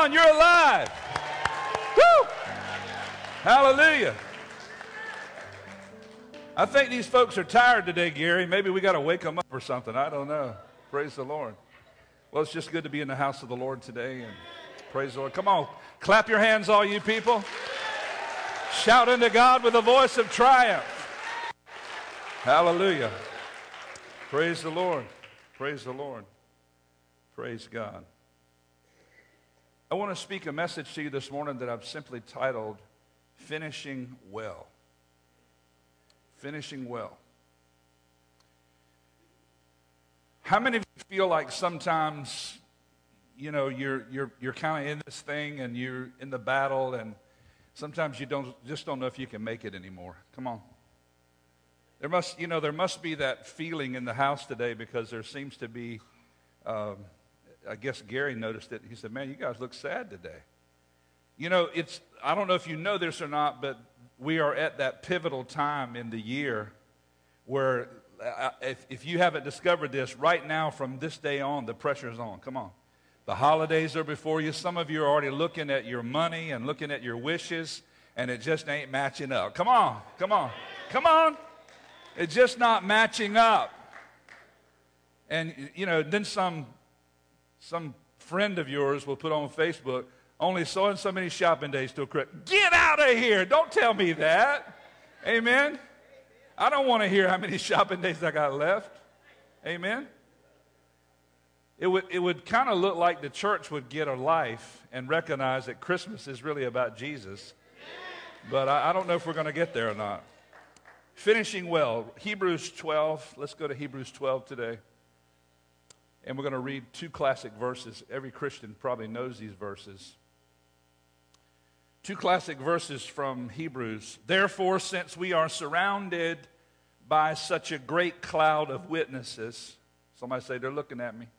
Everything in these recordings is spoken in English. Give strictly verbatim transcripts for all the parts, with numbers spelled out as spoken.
on, you're alive. Woo! Hallelujah. I think these folks are tired today, Gary. Maybe we got to wake them up or something. I don't know. Praise the Lord. Well, it's just good to be in the house of the Lord today, and praise the Lord. Come on, clap your hands, all you people. Shout unto God with a voice of triumph. Hallelujah. Praise the Lord. Praise the Lord. Praise God. I want to speak a message to you this morning that I've simply titled, Finishing Well. Finishing well. How many of you feel like sometimes, you know, you're you're you're kind of in this thing and you're in the battle, and sometimes you don't just don't know if you can make it anymore? Come on. There must, you know, there must be that feeling in the house today, because there seems to be. Um, I guess Gary noticed it. He said, "Man, you guys look sad today." You know, it's. I don't know if you know this or not, but we are at that pivotal time in the year where, uh, if, if you haven't discovered this, right now from this day on, the pressure is on. Come on. The holidays are before you. Some of you are already looking at your money and looking at your wishes, and it just ain't matching up. Come on. Come on. Come on. It's just not matching up. And, you know, then some, some friend of yours will put on Facebook, only so and so many shopping days till Christmas. Get out of here. Don't tell me that. Amen. I don't want to hear how many shopping days I got left. Amen. It would, it would kind of look like the church would get a life and recognize that Christmas is really about Jesus. But I, I don't know if we're going to get there or not. Finishing well. Hebrews twelve. Let's go to Hebrews twelve today. And we're going to read two classic verses. Every Christian probably knows these verses. Two classic verses from Hebrews. Therefore, since we are surrounded by such a great cloud of witnesses. Somebody say, they're looking at me.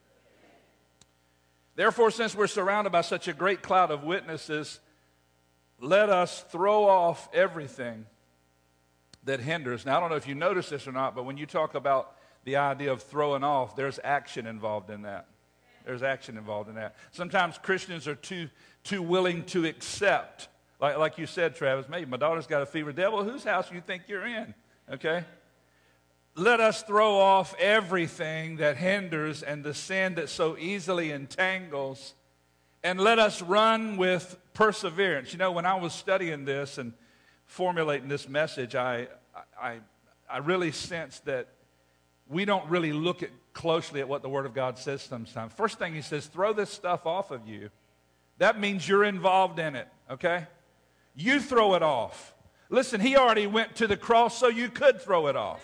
Therefore, since we're surrounded by such a great cloud of witnesses, let us throw off everything that hinders. Now, I don't know if you notice this or not, but when you talk about the idea of throwing off, there's action involved in that. There's action involved in that. Sometimes Christians are too too willing to accept. Like, like you said, Travis, maybe my daughter's got a fever. Devil, whose house do you think you're in? Okay? Let us throw off everything that hinders and the sin that so easily entangles, and let us run with perseverance. You know, when I was studying this and formulating this message, I I I really sensed that we don't really look at closely at what the Word of God says sometimes. First thing he says, throw this stuff off of you. That means you're involved in it, okay? You throw it off. Listen, he already went to the cross so you could throw it off.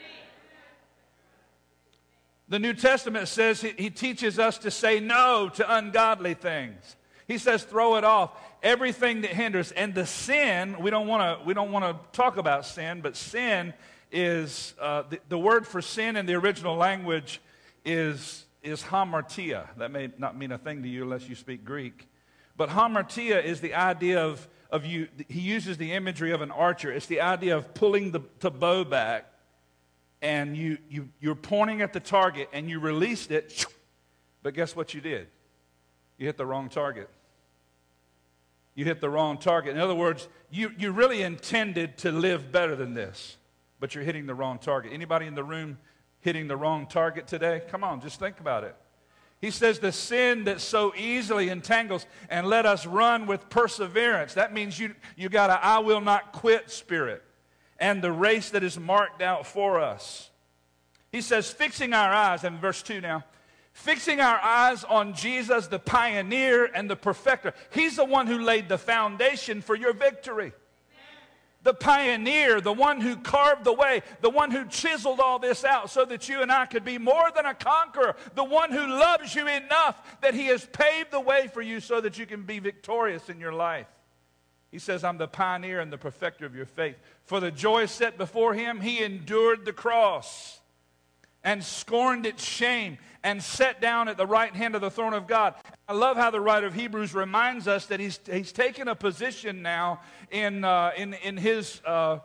The New Testament says he, he teaches us to say no to ungodly things. He says throw it off. Everything that hinders. And the sin, we don't want to we don't want to talk about sin, but sin is, uh, the, the word for sin in the original language is, is hamartia. That may not mean a thing to you unless you speak Greek. But hamartia is the idea of, of you, he uses the imagery of an archer. It's the idea of pulling the, the bow back, and you, you, you're pointing at the target, and you released it, but guess what you did? You hit the wrong target. You hit the wrong target. In other words, you, you really intended to live better than this, but you're hitting the wrong target. Anybody in the room hitting the wrong target today? Come on, just think about it. He says the sin that so easily entangles, and let us run with perseverance. That means you, you got a I will not quit spirit, and the race that is marked out for us. He says, fixing our eyes, in verse two now, fixing our eyes on Jesus, the pioneer and the perfecter. He's the one who laid the foundation for your victory. The pioneer, the one who carved the way, the one who chiseled all this out so that you and I could be more than a conqueror, the one who loves you enough that he has paved the way for you so that you can be victorious in your life. He says, I'm the pioneer and the perfecter of your faith. For the joy set before him, he endured the cross and scorned its shame and sat down at the right hand of the throne of God. I love how the writer of Hebrews reminds us that he's, he's taken a position now in, uh, in, in, his, uh,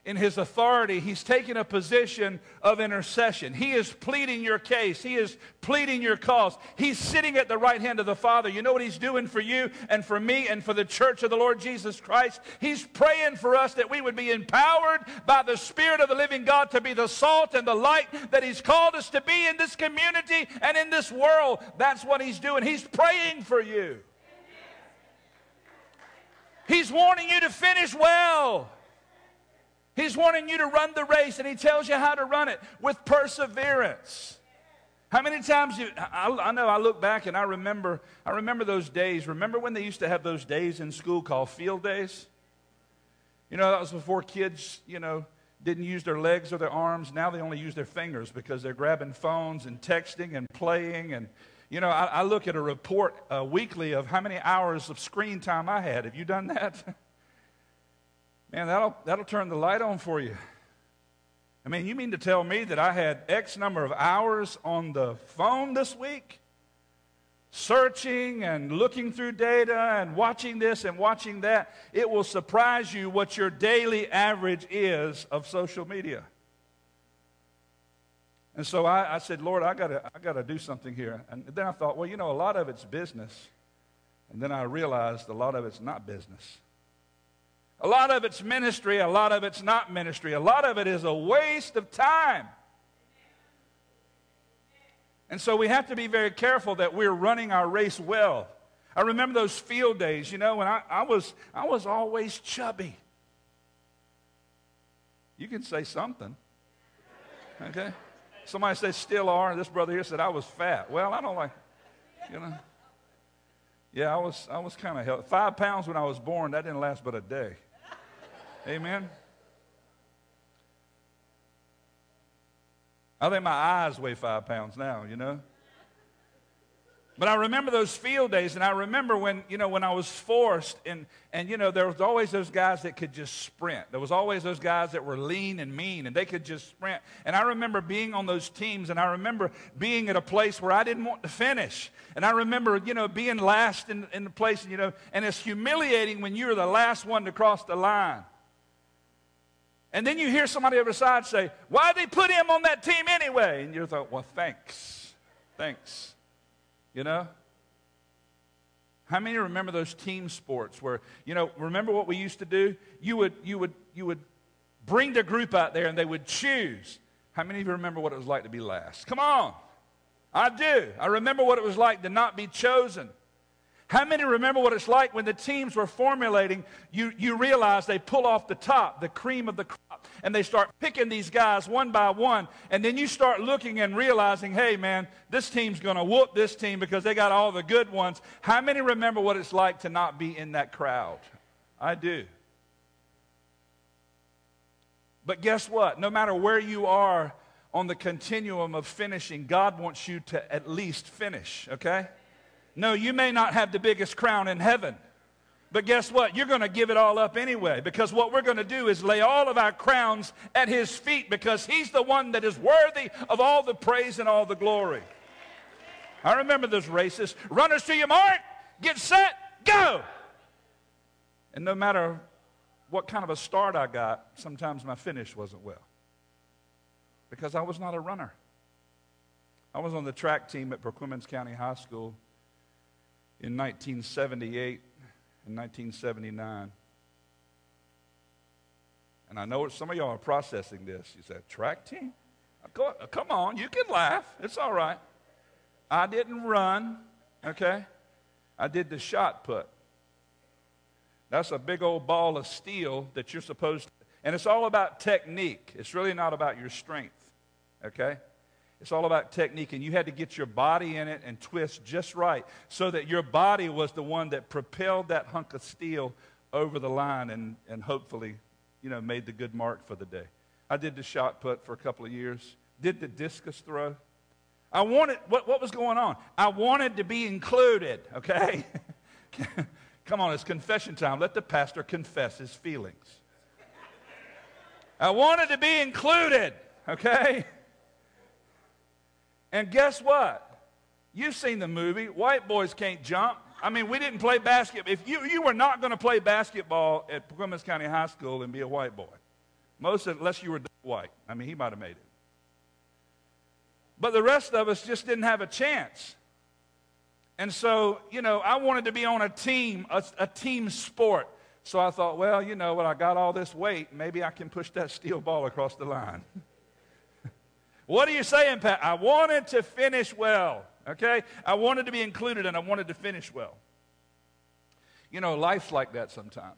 in his authority, he's taking a position of intercession. He is pleading your case. He is pleading your cause. He's sitting at the right hand of the Father. You know what he's doing for you and for me and for the church of the Lord Jesus Christ? He's praying for us that we would be empowered by the Spirit of the living God to be the salt and the light that he's called us to be in this community and in this world. That's what he's doing. He's praying for you. He's wanting you to finish well. He's wanting you to run the race, and he tells you how to run it with perseverance. How many times you, I, I know I look back and I remember, I remember those days. Remember when they used to have those days in school called field days? You know, that was before kids, you know, didn't use their legs or their arms. Now they only use their fingers because they're grabbing phones and texting and playing. And, you know, I, I look at a report uh, weekly of how many hours of screen time I had. Have you done that? Man, that'll, that'll turn the light on for you. I mean, you mean to tell me that I had X number of hours on the phone this week? Searching and looking through data and watching this and watching that. It will surprise you what your daily average is of social media. And so I, I said, Lord, I gotta, I gotta do something here. And then I thought, well, you know, a lot of it's business. And then I realized a lot of it's not business. A lot of it's ministry, a lot of it's not ministry. A lot of it is a waste of time. And so we have to be very careful that we're running our race well. I remember those field days, you know, when I, I was I was always chubby. You can say something. Okay? Somebody said still are. This brother here said I was fat. Well, I don't like, you know. Yeah, I was I was kind of healthy. Five pounds when I was born, that didn't last but a day. Amen. I think my eyes weigh five pounds now, you know. But I remember those field days, and I remember when, you know, when I was forced, and, and, you know, there was always those guys that could just sprint. There was always those guys that were lean and mean, and they could just sprint. And I remember being on those teams, and I remember being at a place where I didn't want to finish. And I remember, you know, being last in, in the place, and, you know, and it's humiliating when you're the last one to cross the line. And then you hear somebody over the side say, why did they put him on that team anyway? And you thought, well, thanks. Thanks. You know? How many remember those team sports where, you know, remember what we used to do? You would, you would, you would bring the group out there and they would choose. How many of you remember what it was like to be last? Come on. I do. I remember what it was like to not be chosen. How many remember what it's like when the teams were formulating, you, you realize they pull off the top, the cream of the crop, and they start picking these guys one by one, and then you start looking and realizing, hey, man, this team's going to whoop this team because they got all the good ones. How many remember what it's like to not be in that crowd? I do. But guess what? No matter where you are on the continuum of finishing, God wants you to at least finish, okay? No, you may not have the biggest crown in heaven, but guess what? You're going to give it all up anyway, because what we're going to do is lay all of our crowns at his feet, because he's the one that is worthy of all the praise and all the glory. I remember those races. Runners to your mark, get set, go! And no matter what kind of a start I got, sometimes my finish wasn't well, because I was not a runner. I was on the track team at Perquimans County High School in nineteen seventy-eight and nineteen seventy-nine. And I know some of y'all are processing this. You said, track team? Come on, you can laugh. It's all right. I didn't run, okay? I did the shot put. That's a big old ball of steel that you're supposed to, and it's all about technique. It's really not about your strength, okay? It's all about technique, and you had to get your body in it and twist just right so that your body was the one that propelled that hunk of steel over the line and, and hopefully, you know, made the good mark for the day. I did the shot put for a couple of years, did the discus throw. I wanted, what, what was going on? I wanted to be included, okay? Come on, it's confession time. Let the pastor confess his feelings. I wanted to be included, okay? And guess what? You've seen the movie, White Boys Can't Jump. I mean, we didn't play basketball. If you, you were not going to play basketball at Perquimans County High School and be a white boy. Most, unless you were white. I mean, he might have made it. But the rest of us just didn't have a chance. And so, you know, I wanted to be on a team, a, a team sport. So I thought, well, you know, when I got all this weight, maybe I can push that steel ball across the line. What are you saying, Pat? I wanted to finish well, okay? I wanted to be included, and I wanted to finish well. You know, life's like that sometimes.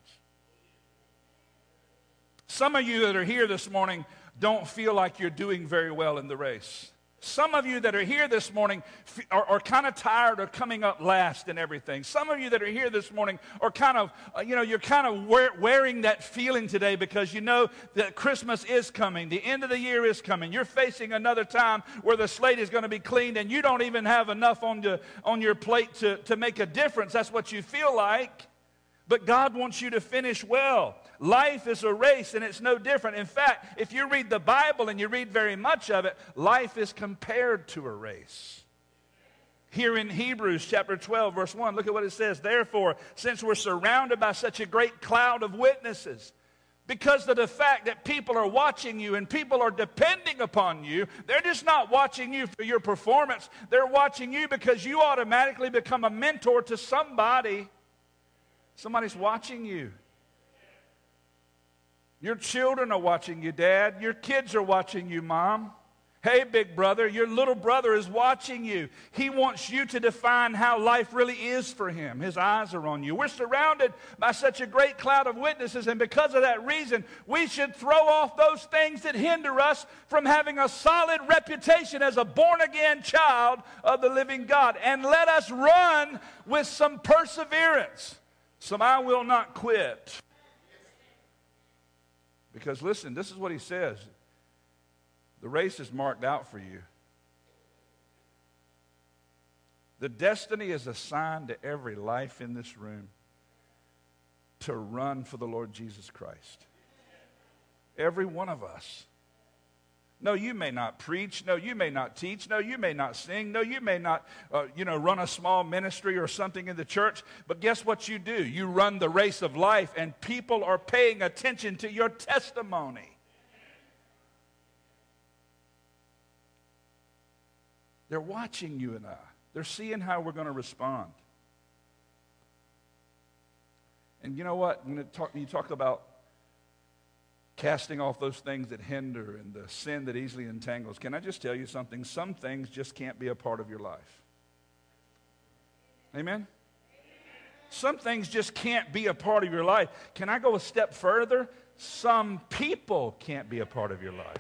Some of you that are here this morning don't feel like you're doing very well in the race. Some of you that are here this morning are, are kind of tired of coming up last in everything. Some of you that are here this morning are kind of, uh, you know, you're kind of wear, wearing that feeling today because you know that Christmas is coming. The end of the year is coming. You're facing another time where the slate is going to be cleaned and you don't even have enough on, the, on your plate to, to make a difference. That's what you feel like. But God wants you to finish well. Life is a race, and it's no different. In fact, if you read the Bible and you read very much of it, life is compared to a race. Here in Hebrews chapter twelve, verse one, look at what it says. Therefore, since we're surrounded by such a great cloud of witnesses, because of the fact that people are watching you and people are depending upon you, they're just not watching you for your performance. They're watching you because you automatically become a mentor to somebody. Somebody's watching you. Your children are watching you, Dad. Your kids are watching you, Mom. Hey, big brother, your little brother is watching you. He wants you to define how life really is for him. His eyes are on you. We're surrounded by such a great cloud of witnesses, and because of that reason, we should throw off those things that hinder us from having a solid reputation as a born-again child of the living God, and let us run with some perseverance. Some I will not quit. Because listen, this is what he says. The race is marked out for you. The destiny is assigned to every life in this room to run for the Lord Jesus Christ. Every one of us. No, you may not preach. No, you may not teach. No, you may not sing. No, you may not, uh, you know, run a small ministry or something in the church. But guess what you do? You run the race of life, and people are paying attention to your testimony. They're watching you and I. They're seeing how we're going to respond. And you know what? When, it talk, when you talk about casting off those things that hinder and the sin that easily entangles, can I just tell you something? Some things just can't be a part of your life. Amen? Some things just can't be a part of your life. Can I go a step further? Some people can't be a part of your life.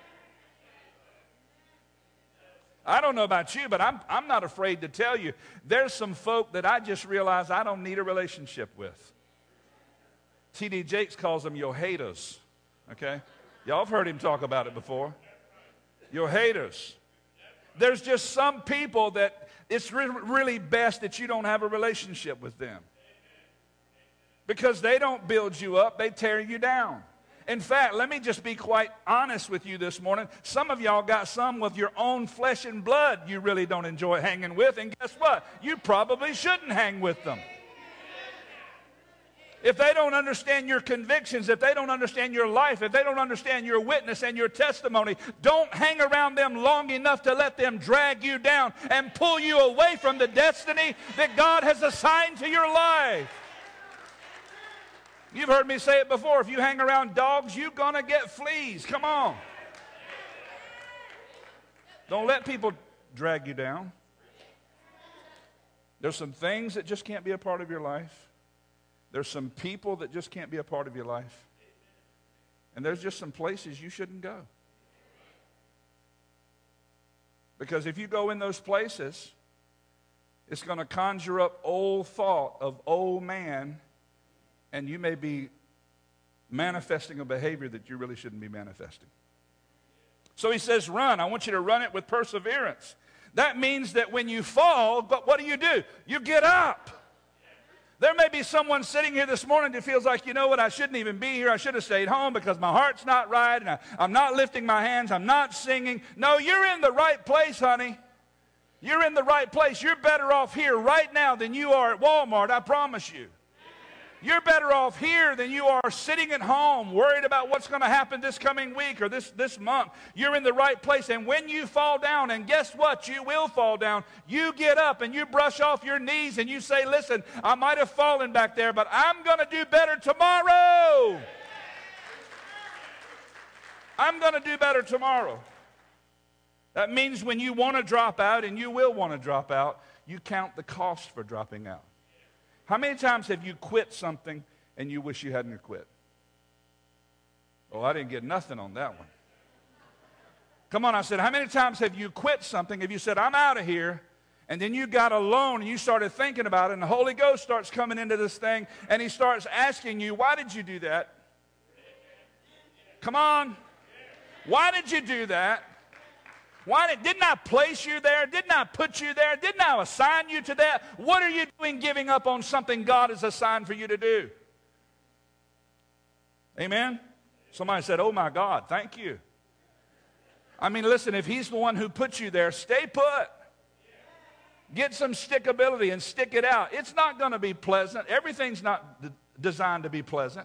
I don't know about you, but I'm, I'm not afraid to tell you, there's some folk that I just realized I don't need a relationship with. T D Jakes calls them your haters. Okay? Y'all have heard him talk about it before. Your haters. There's just some people that it's re- really best that you don't have a relationship with them. Because they don't build you up, they tear you down. In fact, let me just be quite honest with you this morning. Some of y'all got some with your own flesh and blood you really don't enjoy hanging with, and guess what? You probably shouldn't hang with them. If they don't understand your convictions, if they don't understand your life, if they don't understand your witness and your testimony, don't hang around them long enough to let them drag you down and pull you away from the destiny that God has assigned to your life. You've heard me say it before. If you hang around dogs, you're going to get fleas. Come on. Don't let people drag you down. There's some things that just can't be a part of your life. There's some people that just can't be a part of your life. And there's just some places you shouldn't go. Because if you go in those places, it's going to conjure up old thought of old man, and you may be manifesting a behavior that you really shouldn't be manifesting. So he says, run. I want you to run it with perseverance. That means that when you fall, but what do you do? You get up. There may be someone sitting here this morning that feels like, you know what, I shouldn't even be here. I should have stayed home because my heart's not right, and I, I'm not lifting my hands. I'm not singing. No, you're in the right place, honey. You're in the right place. You're better off here right now than you are at Walmart, I promise you. You're better off here than you are sitting at home worried about what's going to happen this coming week or this, this month. You're in the right place. And when you fall down, and guess what? You will fall down. You get up and you brush off your knees and you say, listen, I might have fallen back there, but I'm going to do better tomorrow. I'm going to do better tomorrow. That means when you want to drop out, and you will want to drop out, you count the cost for dropping out. How many times have you quit something and you wish you hadn't quit? Oh, I didn't get nothing on that one. Come on, I said, how many times have you quit something? Have you said, I'm out of here, and then you got alone and you started thinking about it, and the Holy Ghost starts coming into this thing, and he starts asking you, why did you do that? Come on. Why did you do that? Why did, didn't I place you there? Didn't I put you there? Didn't I assign you to that? What are you doing giving up on something God has assigned for you to do? Amen? Somebody said, oh my God, thank you. I mean, listen, if he's the one who put you there, stay put. Get some stickability and stick it out. It's not going to be pleasant. Everything's not d- designed to be pleasant.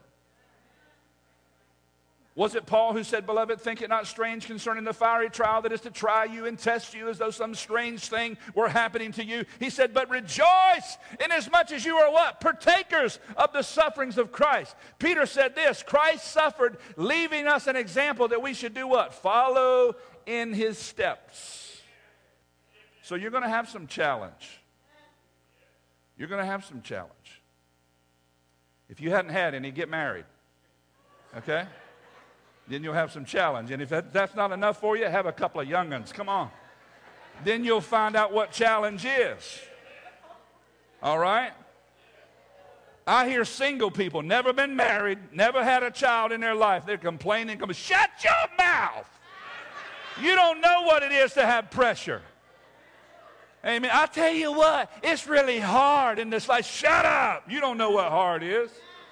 Was it Paul who said, beloved, think it not strange concerning the fiery trial that is to try you and test you as though some strange thing were happening to you? He said, but rejoice inasmuch as you are what? Partakers of the sufferings of Christ. Peter said this, Christ suffered, leaving us an example that we should do what? Follow in his steps. So you're going to have some challenge. You're going to have some challenge. If you hadn't had any, get married. Okay? Then you'll have some challenge. And if that, that's not enough for you, have a couple of young'uns. Come on. Then you'll find out what challenge is. All right? I hear single people, never been married, never had a child in their life. They're complaining. Come, shut your mouth. You don't know what it is to have pressure. Amen. I tell you what, it's really hard in this life. Shut up. You don't know what hard is.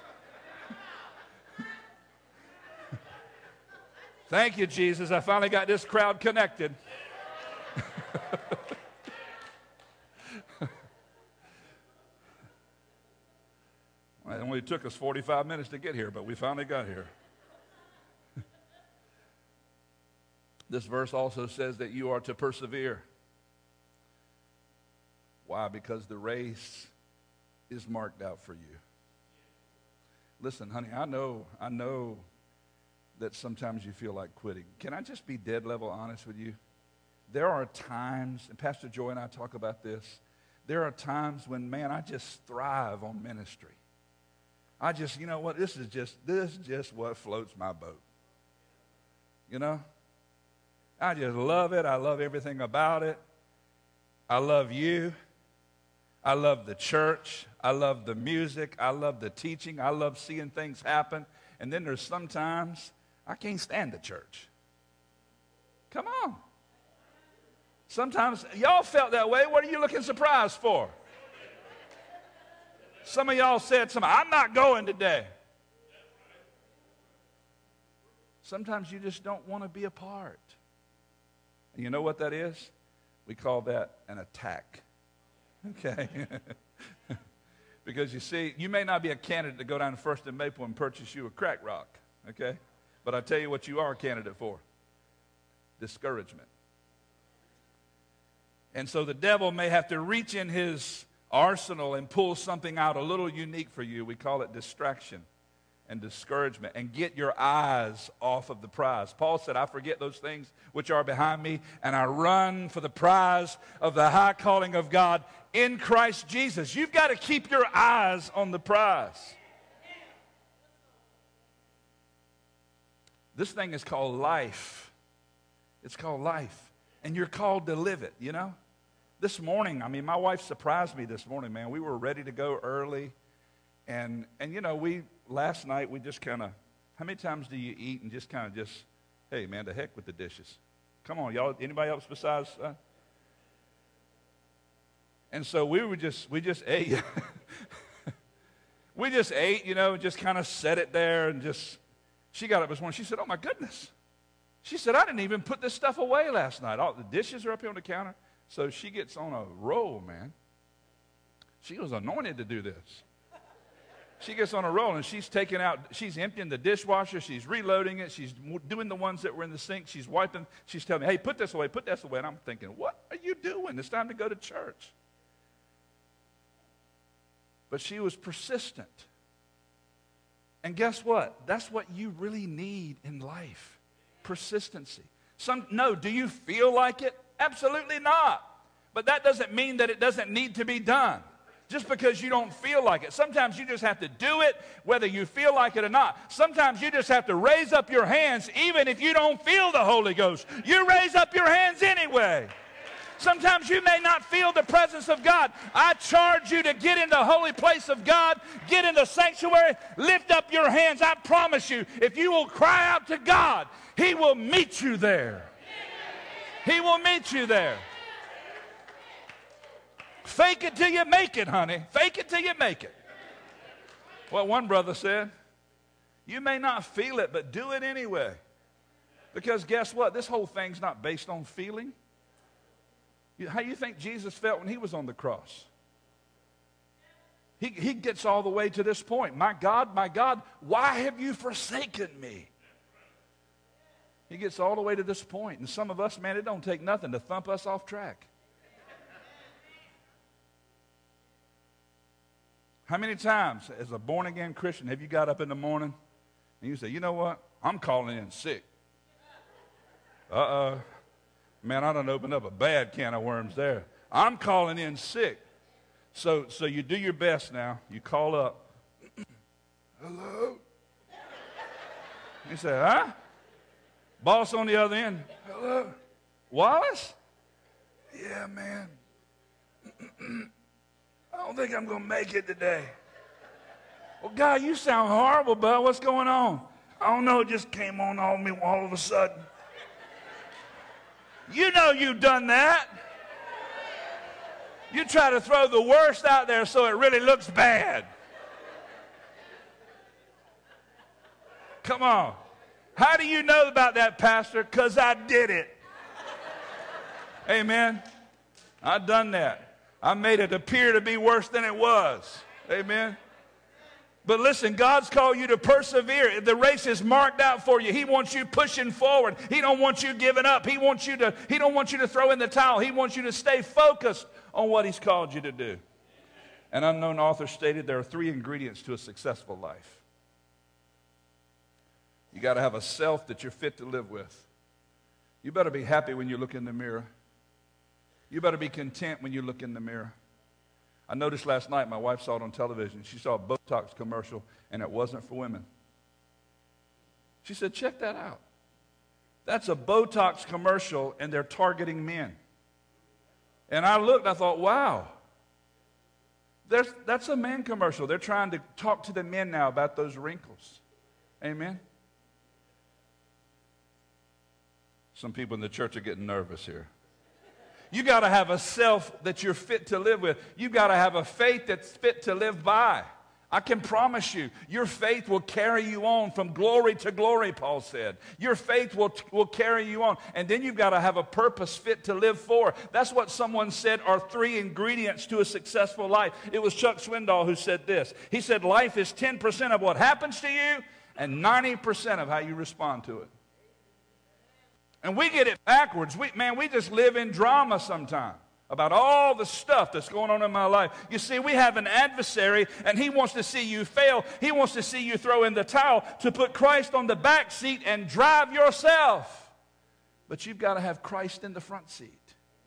Thank you, Jesus. I finally got this crowd connected. Well, it only took us forty-five minutes to get here, but we finally got here. This verse also says that you are to persevere. Why? Because the race is marked out for you. Listen, honey, I know, I know that sometimes you feel like quitting. Can I just be dead level honest with you? There are times, and Pastor Joy and I talk about this, there are times when, man, I just thrive on ministry. I just, you know what, this is just, this is just what floats my boat. You know? I just love it. I love everything about it. I love you. I love the church. I love the music. I love the teaching. I love seeing things happen. And then there's sometimes I can't stand the church. Come on. Sometimes, y'all felt that way. What are you looking surprised for? Some of y'all said something, I'm not going today. Sometimes you just don't want to be a part. And you know what that is? We call that an attack. Okay? Because you see, you may not be a candidate to go down to First and Maple and purchase you a crack rock. Okay? But I tell you what you are a candidate for. Discouragement. And so the devil may have to reach in his arsenal and pull something out a little unique for you. We call it distraction and discouragement, and get your eyes off of the prize. Paul said, I forget those things which are behind me, and I run for the prize of the high calling of God in Christ Jesus. You've got to keep your eyes on the prize. This thing is called life. It's called life. And you're called to live it, you know? This morning, I mean, my wife surprised me this morning, man. We were ready to go early. And, and you know, we, last night, we just kind of, how many times do you eat and just kind of just, hey, man, to heck with the dishes. Come on, y'all, anybody else besides? Uh? And so we were just, we just ate. We just ate, you know, just kind of set it there and just, she got up this morning. She said, oh, my goodness. She said, I didn't even put this stuff away last night. All the dishes are up here on the counter. So she gets on a roll, man. She was anointed to do this. She gets on a roll, and she's taking out, she's emptying the dishwasher, she's reloading it, she's doing the ones that were in the sink, she's wiping, she's telling me, hey, put this away, put this away. And I'm thinking, what are you doing? It's time to go to church. But she was persistent. And guess what? That's what you really need in life. Persistency. Some, no, do you feel like it? Absolutely not. But that doesn't mean that it doesn't need to be done. Just because you don't feel like it. Sometimes you just have to do it whether you feel like it or not. Sometimes you just have to raise up your hands even if you don't feel the Holy Ghost. You raise up your hands anyway. Sometimes you may not feel the presence of God. I charge you to get in the holy place of God, get in the sanctuary, lift up your hands. I promise you, if you will cry out to God, He will meet you there. He will meet you there. Fake it till you make it, honey. Fake it till you make it. Well, one brother said, you may not feel it, but do it anyway. Because guess what? This whole thing's not based on feeling. How do you think Jesus felt when He was on the cross? He, he gets all the way to this point. My God, my God, why have you forsaken me? He gets all the way to this point. And some of us, man, it don't take nothing to thump us off track. How many times as a born-again Christian have you got up in the morning and you say, you know what, I'm calling in sick. Uh-uh. Man, I done opened up a bad can of worms there. I'm calling in sick. So, so you do your best now. You call up. Hello? You say, huh? Boss on the other end. Hello? Wallace? Yeah, man. I don't think I'm going to make it today. Well, God, you sound horrible, bud. What's going on? I don't know. It just came on all me all of a sudden. You know you've done that. You try to throw the worst out there so it really looks bad. Come on. How do you know about that, Pastor? Because I did it. Amen. I've done that. I made it appear to be worse than it was. Amen. But listen, God's called you to persevere. The race is marked out for you. He wants you pushing forward. He don't want you giving up. He wants you to, he don't want you to throw in the towel. He wants you to stay focused on what He's called you to do. An unknown author stated there are three ingredients to a successful life. You got to have a self that you're fit to live with. You better be happy when you look in the mirror. You better be content when you look in the mirror. I noticed last night, my wife saw it on television. She saw a Botox commercial, and it wasn't for women. She said, check that out. That's a Botox commercial, and they're targeting men. And I looked, I thought, wow. There's, that's a man commercial. They're trying to talk to the men now about those wrinkles. Amen? Some people in the church are getting nervous here. You got to have a self that you're fit to live with. You got to have a faith that's fit to live by. I can promise you, your faith will carry you on from glory to glory, Paul said. Your faith will, will carry you on. And then you've got to have a purpose fit to live for. That's what someone said are three ingredients to a successful life. It was Chuck Swindoll who said this. He said, life is ten percent of what happens to you and ninety percent of how you respond to it. And we get it backwards. We, man, we just live in drama sometimes about all the stuff that's going on in my life. You see, we have an adversary, and he wants to see you fail. He wants to see you throw in the towel to put Christ on the back seat and drive yourself. But you've got to have Christ in the front seat.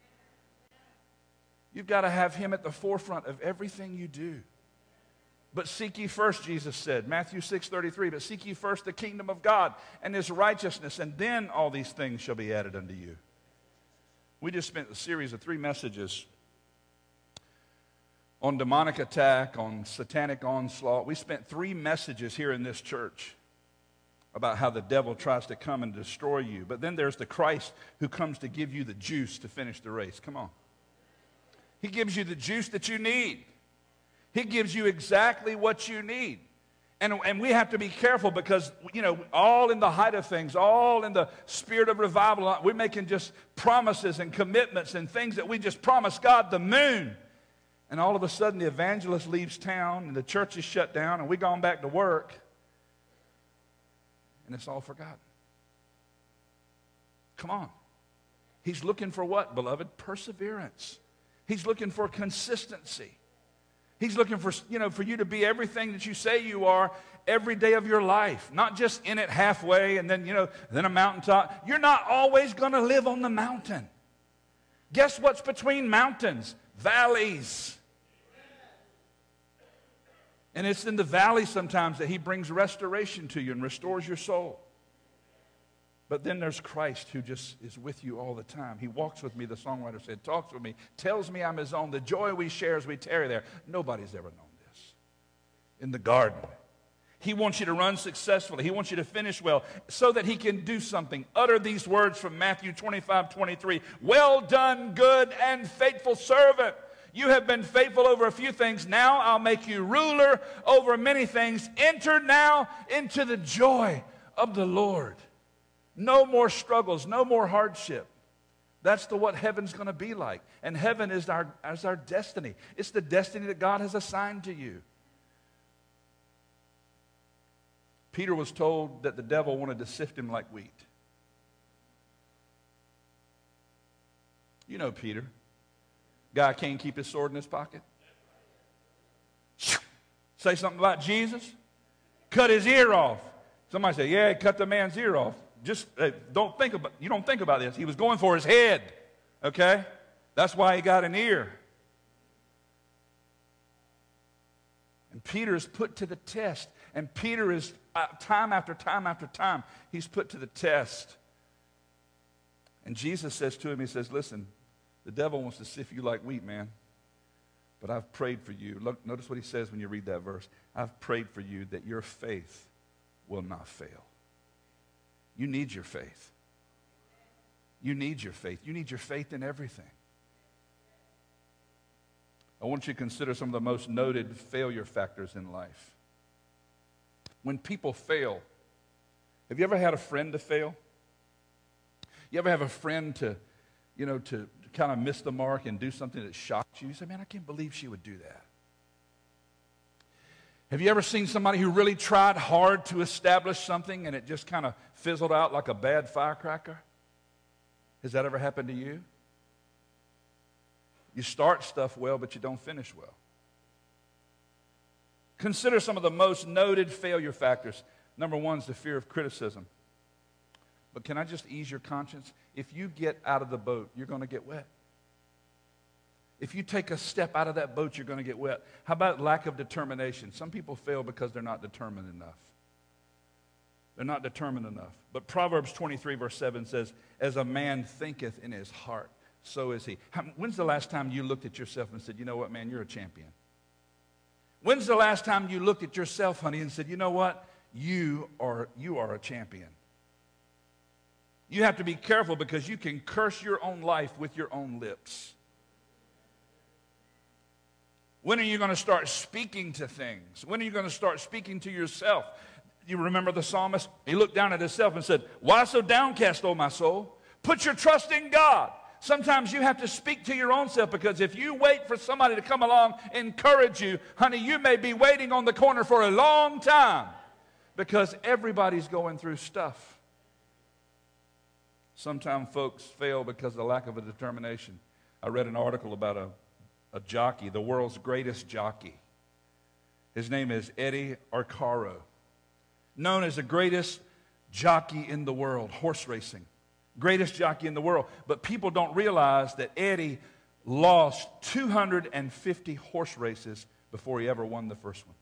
You've got to have Him at the forefront of everything you do. But seek ye first, Jesus said, Matthew six thirty-three, but seek ye first the kingdom of God and His righteousness, and then all these things shall be added unto you. We just spent a series of three messages on demonic attack, on satanic onslaught. We spent three messages here in this church about how the devil tries to come and destroy you. But then there's the Christ who comes to give you the juice to finish the race. Come on. He gives you the juice that you need. He gives you exactly what you need. And, and we have to be careful because, you know, all in the height of things, all in the spirit of revival, we're making just promises and commitments and things that we just promise God, the moon. And all of a sudden the evangelist leaves town and the church is shut down and we gone back to work and it's all forgotten. Come on. He's looking for what, beloved? Perseverance. He's looking for consistency. He's looking for, you know, for you to be everything that you say you are every day of your life. Not just in it halfway and then, you know, then a mountaintop. You're not always going to live on the mountain. Guess what's between mountains? Valleys. And it's in the valley sometimes that he brings restoration to you and restores your soul. But then there's Christ who just is with you all the time. He walks with me, the songwriter said, talks with me, tells me I'm his own. The joy we share as we tarry there. Nobody's ever known this. In the garden. He wants you to run successfully. He wants you to finish well so that he can do something. Utter these words from Matthew twenty-five twenty-three. Well done, good and faithful servant. You have been faithful over a few things. Now I'll make you ruler over many things. Enter now into the joy of the Lord. No more struggles, no more hardship. That's the what heaven's going to be like. And heaven is our, is our destiny. It's the destiny that God has assigned to you. Peter was told that the devil wanted to sift him like wheat. You know Peter. Guy can't keep his sword in his pocket. Say something about Jesus. Cut his ear off. Somebody say, yeah, cut the man's ear off. Just uh, don't think about, you don't think about this. He was going for his head, okay? That's why he got an ear. And Peter is put to the test. And Peter is, uh, time after time after time, he's put to the test. And Jesus says to him, he says, listen, the devil wants to sift you like wheat, man. But I've prayed for you. Look, notice what he says when you read that verse. I've prayed for you that your faith will not fail. You need your faith. You need your faith. You need your faith in everything. I want you to consider some of the most noted failure factors in life. When people fail, have you ever had a friend to fail? You ever have a friend to, you know, to, to kind of miss the mark and do something that shocked you? You say, man, I can't believe she would do that. Have you ever seen somebody who really tried hard to establish something and it just kind of fizzled out like a bad firecracker? Has that ever happened to you? You start stuff well, but you don't finish well. Consider some of the most noted failure factors. Number one is the fear of criticism. But can I just ease your conscience? If you get out of the boat, you're going to get wet. If you take a step out of that boat, you're going to get wet. How about lack of determination? Some people fail because they're not determined enough. They're not determined enough. But Proverbs twenty-three verse seven says, as a man thinketh in his heart, so is he. How, when's the last time you looked at yourself and said, you know what, man, you're a champion? When's the last time you looked at yourself, honey, and said, you know what, you are, you are a champion? You have to be careful because you can curse your own life with your own lips. When are you going to start speaking to things? When are you going to start speaking to yourself? You remember the psalmist? He looked down at himself and said, why so downcast, O my soul? Put your trust in God. Sometimes you have to speak to your own self because if you wait for somebody to come along and encourage you, honey, you may be waiting on the corner for a long time because everybody's going through stuff. Sometimes folks fail because of the lack of a determination. I read an article about a a jockey, the world's greatest jockey. His name is Eddie Arcaro, known as the greatest jockey in the world, horse racing. Greatest jockey in the world. But people don't realize that Eddie lost two hundred fifty horse races before he ever won the first one.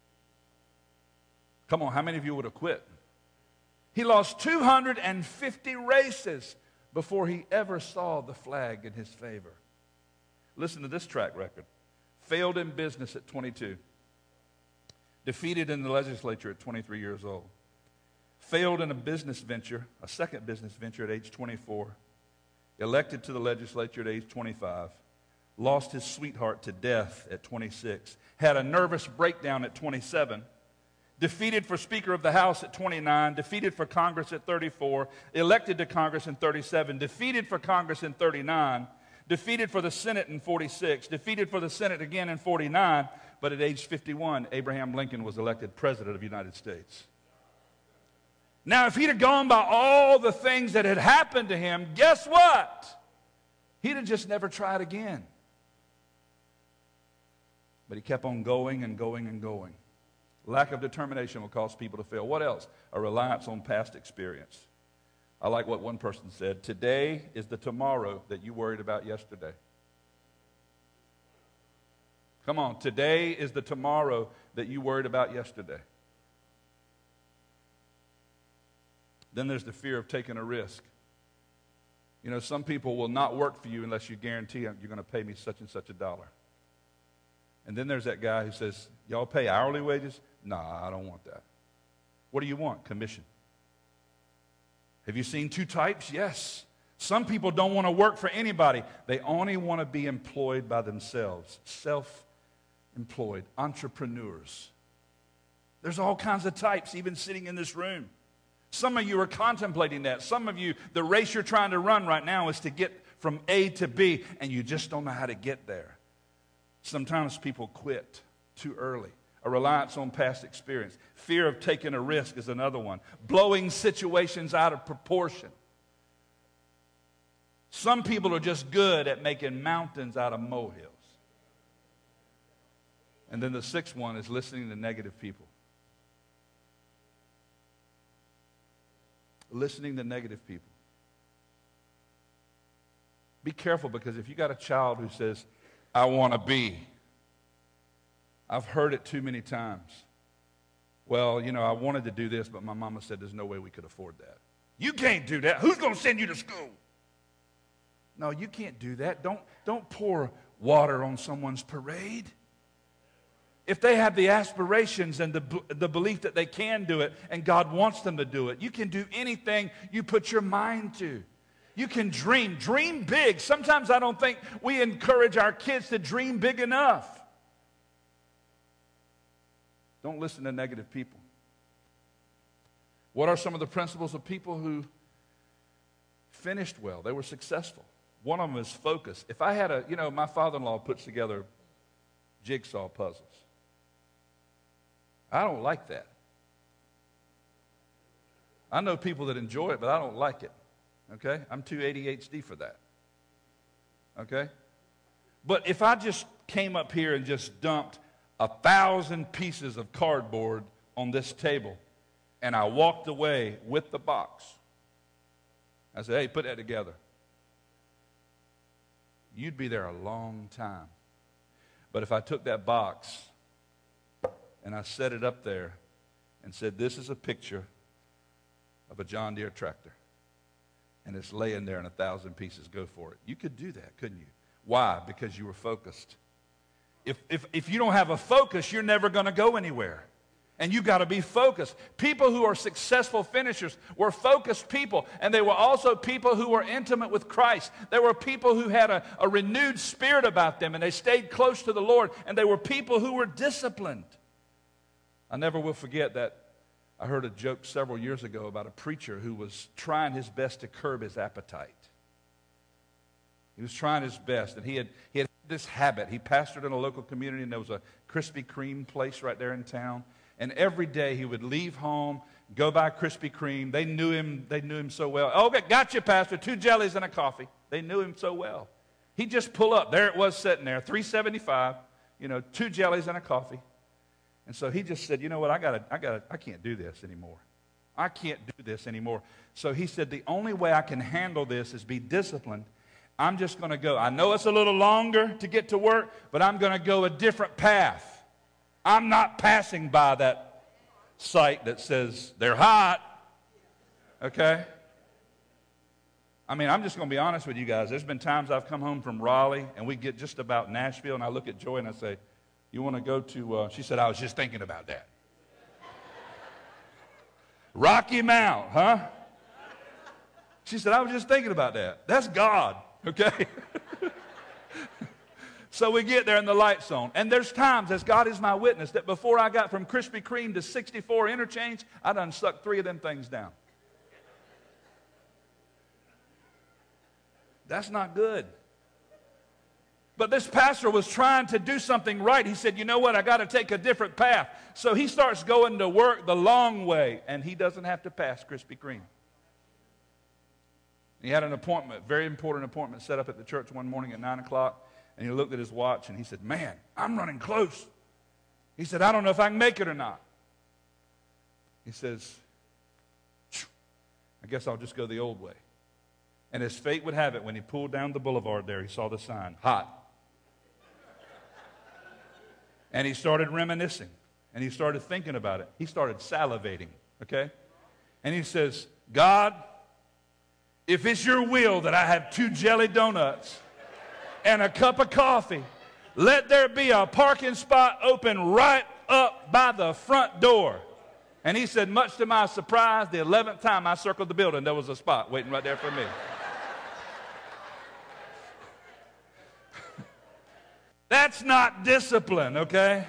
Come on, how many of you would have quit? He lost two hundred fifty races before he ever saw the flag in his favor. Listen to this track record. Failed in business at twenty-two. Defeated in the legislature at twenty-three years old. Failed in a business venture, a second business venture at age twenty-four. Elected to the legislature at age twenty-five. Lost his sweetheart to death at twenty-six. Had a nervous breakdown at twenty-seven. Defeated for Speaker of the House at twenty-nine. Defeated for Congress at thirty-four. Elected to Congress in thirty-seven. Defeated for Congress in thirty-nine. defeated for the Senate in forty-six, defeated for the Senate again in forty-nine, but at age fifty-one, Abraham Lincoln was elected President of the United States. Now, if he'd have gone by all the things that had happened to him, guess what? He'd have just never tried again. But he kept on going and going and going. Lack of determination will cause people to fail. What else? A reliance on past experience. I like what one person said. Today is the tomorrow that you worried about yesterday. Come on, today is the tomorrow that you worried about yesterday. Then there's the fear of taking a risk. You know, some people will not work for you unless you guarantee them you're going to pay me such and such a dollar. And then there's that guy who says, y'all pay hourly wages? Nah, I don't want that. What do you want? Commission. Have you seen two types? Yes. Some people don't want to work for anybody. They only want to be employed by themselves. Self-employed, entrepreneurs. There's all kinds of types even sitting in this room. Some of you are contemplating that. Some of you, the race you're trying to run right now is to get from A to B, and you just don't know how to get there. Sometimes people quit too early. A reliance on past experience. Fear of taking a risk is another one. Blowing situations out of proportion. Some people are just good at making mountains out of molehills. And then the sixth one is listening to negative people. Listening to negative people. Be careful, because if you got a child who says, I want to be, I've heard it too many times. Well, you know, I wanted to do this, but my mama said there's no way we could afford that. You can't do that. Who's going to send you to school? No, you can't do that. Don't, don't pour water on someone's parade. If they have the aspirations and the, the belief that they can do it and God wants them to do it, you can do anything you put your mind to. You can dream. Dream big. Sometimes I don't think we encourage our kids to dream big enough. Don't listen to negative people. What are some of the principles of people who finished well? They were successful. One of them is focus. If I had a, you know, my father-in-law puts together jigsaw puzzles. I don't like that. I know people that enjoy it, but I don't like it. Okay? I'm too A D H D for that. Okay? But if I just came up here and just dumped a thousand pieces of cardboard on this table and I walked away with the box, I said, hey, put that together. You'd be there a long time. But if I took that box and I set it up there and said, this is a picture of a John Deere tractor, and it's laying there in a thousand pieces, go for it. You could do that, couldn't you? Why? Because you were focused. If, if, if you don't have a focus, you're never going to go anywhere. And you've got to be focused. People who are successful finishers were focused people, and they were also people who were intimate with Christ. They were people who had a, a renewed spirit about them, and they stayed close to the Lord, and they were people who were disciplined. I never will forget that I heard a joke several years ago about a preacher who was trying his best to curb his appetite. He was trying his best, and he had, he had this habit. He pastored in a local community, and there was a Krispy Kreme place right there in town. And every day he would leave home, go buy Krispy Kreme. They knew him. They knew him so well. Oh, got you, Pastor. Two jellies and a coffee. They knew him so well. He'd just pull up. There it was sitting there, three seventy-five. You know, two jellies and a coffee. And so he just said, you know what? I got I got I can't do this anymore. I can't do this anymore. So he said, the only way I can handle this is be disciplined. I'm just going to go. I know it's a little longer to get to work, but I'm going to go a different path. I'm not passing by that site that says they're hot. Okay? I mean, I'm just going to be honest with you guys. There's been times I've come home from Raleigh, and we get just about Nashville, and I look at Joy and I say, you want to go to, uh, she said, I was just thinking about that. Rocky Mount, huh? She said, I was just thinking about that. That's God, okay? So we get there and the light's on. And there's times, as God is my witness, that before I got from Krispy Kreme to sixty-four interchange, I done sucked three of them things down. That's not good. But this pastor was trying to do something right. He said, you know what, I got to take a different path. So he starts going to work the long way, and he doesn't have to pass Krispy Kreme. He had an appointment, very important appointment, set up at the church one morning at nine o'clock, and he looked at his watch, and he said, man, I'm running close. He said, I don't know if I can make it or not. He says, I guess I'll just go the old way. And as fate would have it, when he pulled down the boulevard there, he saw the sign, hot. And he started reminiscing, and he started thinking about it. He started salivating, okay? And he says, God, if it's your will that I have two jelly donuts and a cup of coffee, let there be a parking spot open right up by the front door. And he said, much to my surprise, the eleventh time I circled the building, there was a spot waiting right there for me. That's not discipline, okay?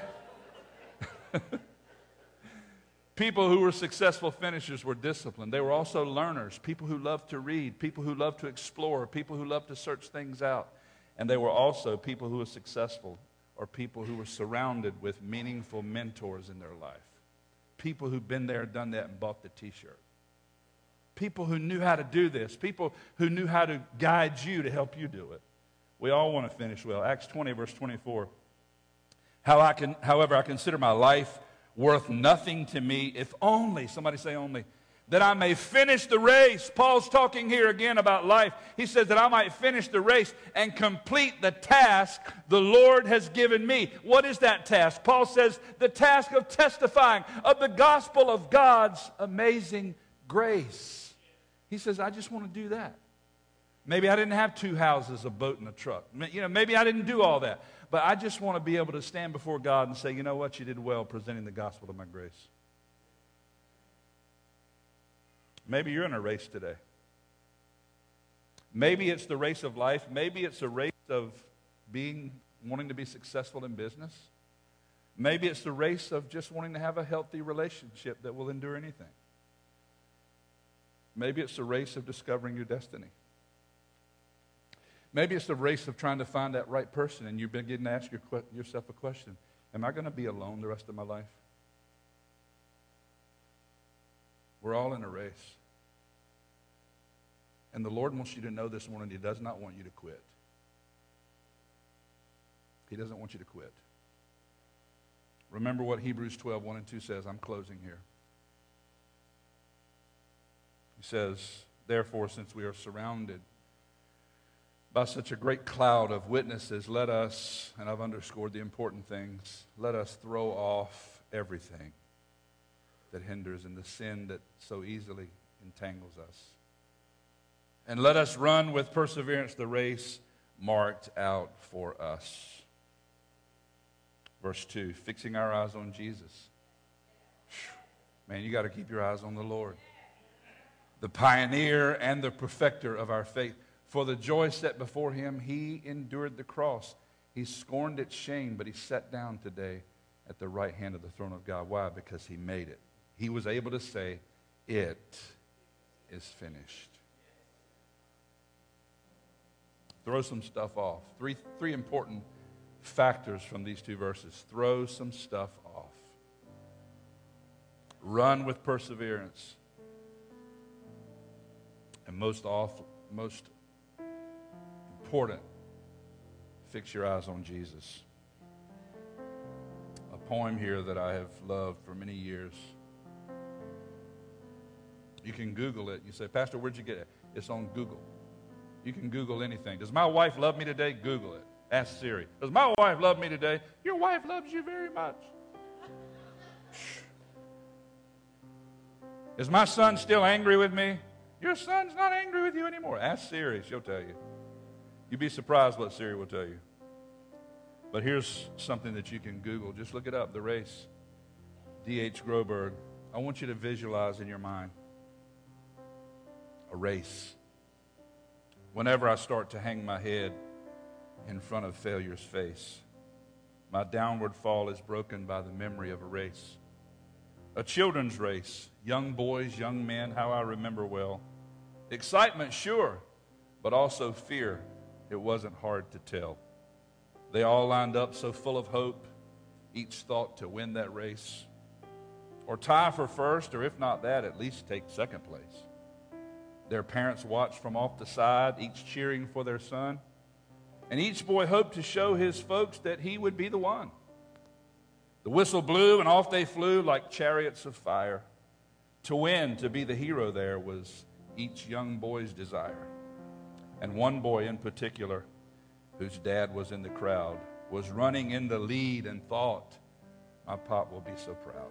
People who were successful finishers were disciplined. They were also learners, people who loved to read, people who loved to explore, people who loved to search things out. And they were also people who were successful or people who were surrounded with meaningful mentors in their life. People who've been there, done that, and bought the t-shirt. People who knew how to do this. People who knew how to guide you to help you do it. We all want to finish well. Acts twenty, verse twenty-four. How I can, however, I consider my life worth nothing to me, if only, somebody say only, that I may finish the race. Paul's talking here again about life. He says that I might finish the race and complete the task the Lord has given me. What is that task? Paul says the task of testifying of the gospel of God's amazing grace. He says, I just want to do that. Maybe I didn't have two houses, a boat, and a truck. You know, maybe I didn't do all that. But I just want to be able to stand before God and say, you know what, you did well presenting the gospel of my grace. Maybe you're in a race today. Maybe it's the race of life. Maybe it's a race of being, wanting to be successful in business. Maybe it's the race of just wanting to have a healthy relationship that will endure anything. Maybe it's the race of discovering your destiny. Maybe it's the race of trying to find that right person, and you've been getting to ask your, yourself a question. Am I going to be alone the rest of my life? We're all in a race. And the Lord wants you to know this morning, He does not want you to quit. He doesn't want you to quit. Remember what Hebrews twelve, one and two says. I'm closing here. He says, therefore, since we are surrounded by such a great cloud of witnesses, let us, and I've underscored the important things, let us throw off everything that hinders and the sin that so easily entangles us. And let us run with perseverance the race marked out for us. Verse two, fixing our eyes on Jesus. Man, you got to keep your eyes on the Lord, the pioneer and the perfecter of our faith. For the joy set before Him, He endured the cross. He scorned its shame, but He sat down today at the right hand of the throne of God. Why? Because He made it. He was able to say, it is finished. Throw some stuff off. Three, three important factors from these two verses. Throw some stuff off. Run with perseverance. And most awful, most important, fix your eyes on Jesus. A poem here that I have loved for many years. You can Google it. You say, Pastor, where'd you get it? It's on Google. You can Google anything. Does my wife love me today? Google it. Ask Siri. Does my wife love me today? Your wife loves you very much. Is my son still angry with me? Your son's not angry with you anymore. Ask Siri. She'll tell you. You'd be surprised what Siri will tell you. But here's something that you can Google. Just look it up, The Race. D H Groberg. I want you to visualize in your mind a race. Whenever I start to hang my head in front of failure's face, my downward fall is broken by the memory of a race. A children's race. Young boys, young men, how I remember well. Excitement, sure, but also fear. It wasn't hard to tell. They all lined up so full of hope, each thought to win that race, or tie for first, or if not that, at least take second place. Their parents watched from off the side, each cheering for their son, and each boy hoped to show his folks that he would be the one. The whistle blew, and off they flew like chariots of fire. To win, to be the hero there, was each young boy's desire. And one boy in particular, whose dad was in the crowd, was running in the lead and thought, my pop will be so proud.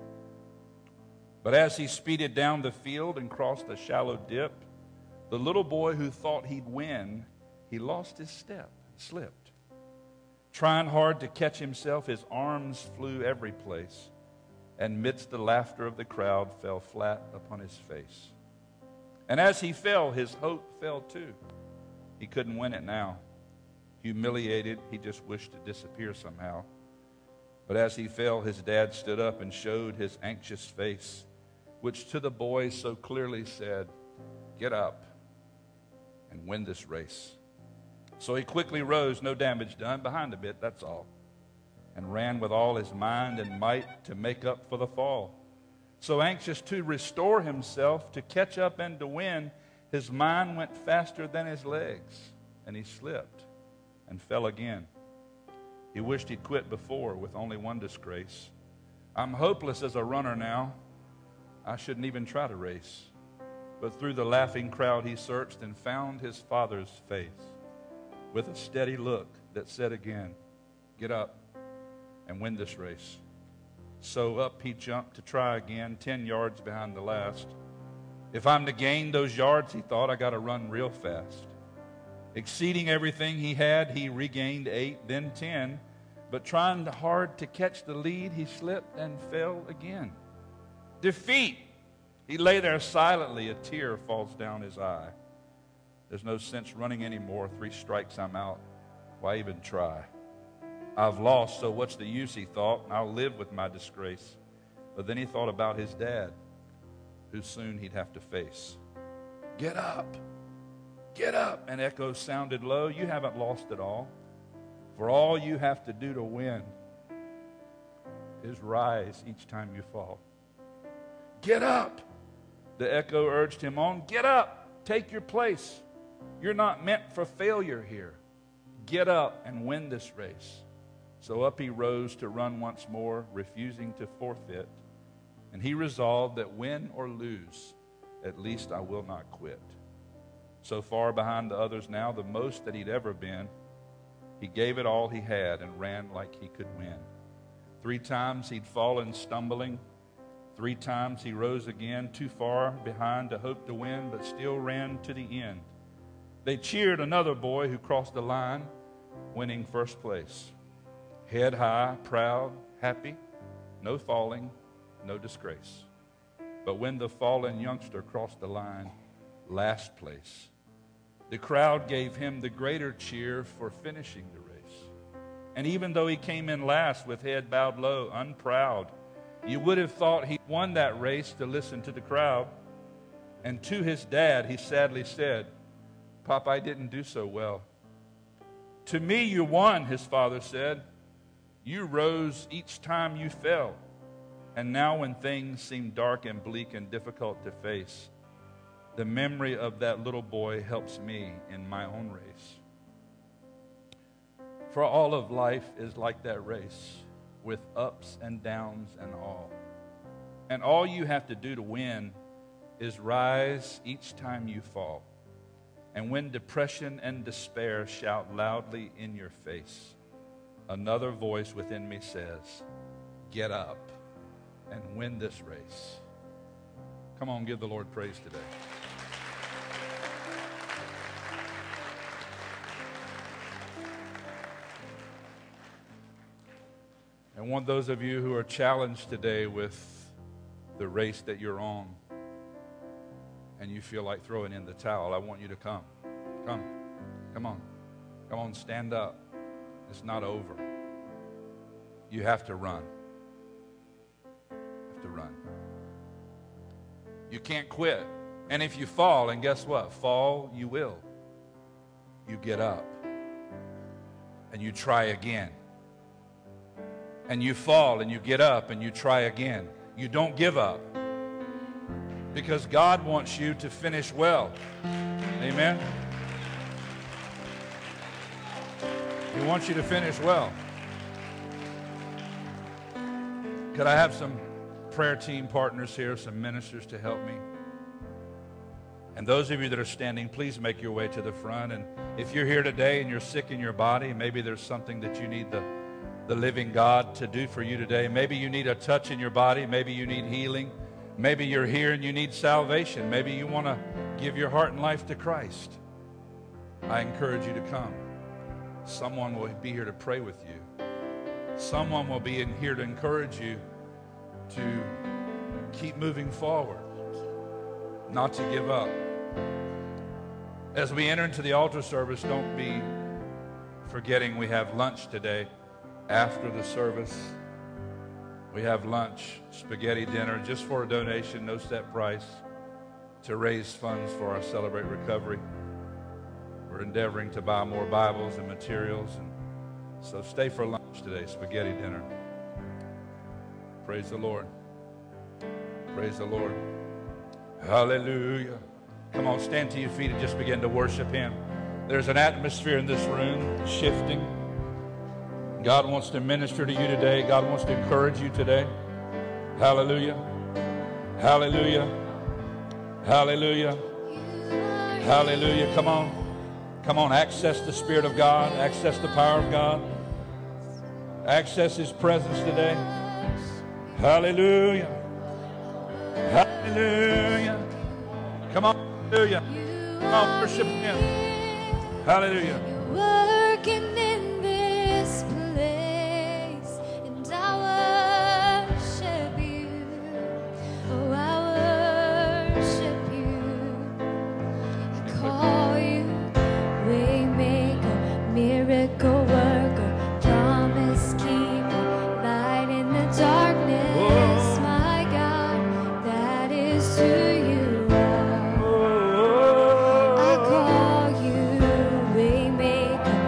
But as he speeded down the field and crossed a shallow dip, the little boy who thought he'd win, he lost his step, slipped. Trying hard to catch himself, his arms flew every place, and midst the laughter of the crowd fell flat upon his face. And as he fell, his hope fell too. He couldn't win it now. Humiliated, he just wished to disappear somehow. But as he fell, his dad stood up and showed his anxious face, which to the boy so clearly said, get up and win this race. So he quickly rose, no damage done, behind a bit, that's all, and ran with all his mind and might to make up for the fall. So anxious to restore himself, to catch up and to win, his mind went faster than his legs, and he slipped and fell again. He wished he'd quit before with only one disgrace. I'm hopeless as a runner now. I shouldn't even try to race. But through the laughing crowd he searched and found his father's face with a steady look that said again, get up and win this race. So up he jumped to try again, ten yards behind the last. If I'm to gain those yards, he thought, I got to run real fast. Exceeding everything he had, he regained eight, then ten. But trying hard to catch the lead, he slipped and fell again. Defeat! He lay there silently. A tear falls down his eye. There's no sense running anymore. Three strikes, I'm out. Why even try? I've lost, so what's the use, he thought. I'll live with my disgrace. But then he thought about his dad, who soon he'd have to face. Get up! Get up! An echo sounded low. You haven't lost it all. For all you have to do to win is rise each time you fall. Get up! The echo urged him on. Get up! Take your place. You're not meant for failure here. Get up and win this race. So up he rose to run once more, refusing to forfeit. And he resolved that win or lose, at least I will not quit. So far behind the others now, the most that he'd ever been, he gave it all he had and ran like he could win. Three times he'd fallen stumbling. Three times he rose again, too far behind to hope to win, but still ran to the end. They cheered another boy who crossed the line, winning first place. Head high, proud, happy, no falling, no disgrace. But when the fallen youngster crossed the line, last place, the crowd gave him the greater cheer for finishing the race. And even though he came in last with head bowed low, unproud, you would have thought he won that race to listen to the crowd. And to his dad, he sadly said, Pop, I didn't do so well. To me, you won, his father said. You rose each time you fell. And now when things seem dark and bleak and difficult to face, the memory of that little boy helps me in my own race. For all of life is like that race, with ups and downs and all. And all you have to do to win is rise each time you fall. And when depression and despair shout loudly in your face, another voice within me says, get up and win this race. Come on, give the Lord praise today. I want those of you who are challenged today with the race that you're on and you feel like throwing in the towel, I want you to come. Come. Come on. Come on, stand up. It's not over. You have to run. You have to run. You can't quit. And if you fall, and guess what? Fall, you will. You get up. and you try again. And you fall and you get up and you try again. You don't give up. Because God wants you to finish well. Amen? He wants you to finish well. Could I have some prayer team partners here, some ministers to help me? And those of you that are standing, please make your way to the front. And if you're here today and you're sick in your body, maybe there's something that you need the, the living God to do for you today. Maybe you need a touch in your body. Maybe you need healing. Maybe you're here and you need salvation. Maybe you want to give your heart and life to Christ. I encourage you to come. Someone will be here to pray with you. Someone will be in here to encourage you to keep moving forward, not to give up. As we enter into the altar service, don't be forgetting we have lunch today after the service. We have lunch, spaghetti dinner, just for a donation, no set price, to raise funds for our Celebrate Recovery. We're endeavoring to buy more Bibles and materials, and so stay for lunch today, spaghetti dinner. Praise the Lord. Praise the Lord. Hallelujah. Come on, stand to your feet and just begin to worship Him. There's an atmosphere in this room shifting. God wants to minister to you today. God wants to encourage you today. Hallelujah. Hallelujah. Hallelujah. Hallelujah. Come on. Come on, access the Spirit of God. Access the power of God. Access His presence today. Hallelujah. Hallelujah. Come on. Hallelujah. Come on, worship Him. Hallelujah. Working in this place, and I worship you. Oh, I worship you. I call you Waymaker, miracle worker, promise keeper, light in the darkness. Oh. My God, that is who you are. I call you Waymaker,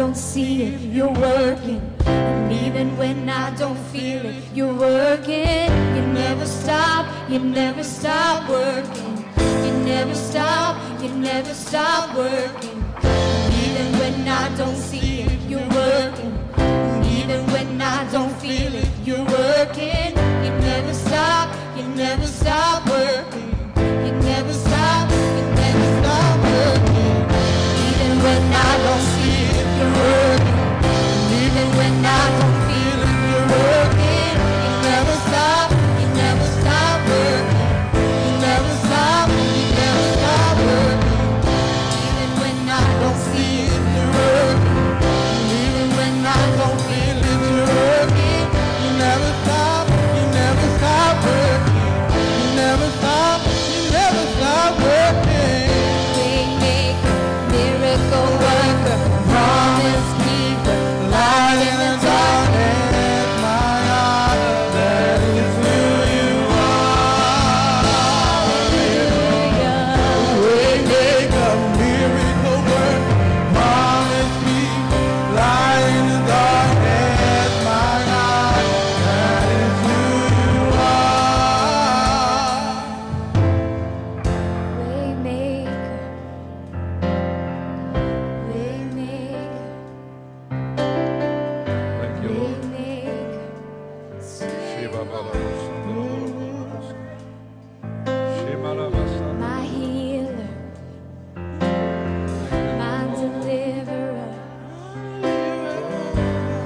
don't see it, you're working. And even when I don't feel it, you're working. You never stop, you never stop working. You never stop, you never stop working. And even when I don't see it, you're working. And even when I don't feel it, you're working. You never stop, you never stop working. You never stop, you never stop working. Even when I don't see it, you're working. And even when I don't feel it, you're working. You never stop, you never stop working. You never stop, you never stop working. Even when I don't see it, you're working. And even when I don't feel it, you're working. You never stop, you never stop working. You never stop, you never stop working. Waymaker, miracle worker, promise keeper, light in the darkness, my God, that is who you are. Waymaker, miracle worker, promise keeper, light in the darkness, my God, that is who you are. Waymaker, Waymaker, Thank you, Lord. Waymaker. Shiva Bala.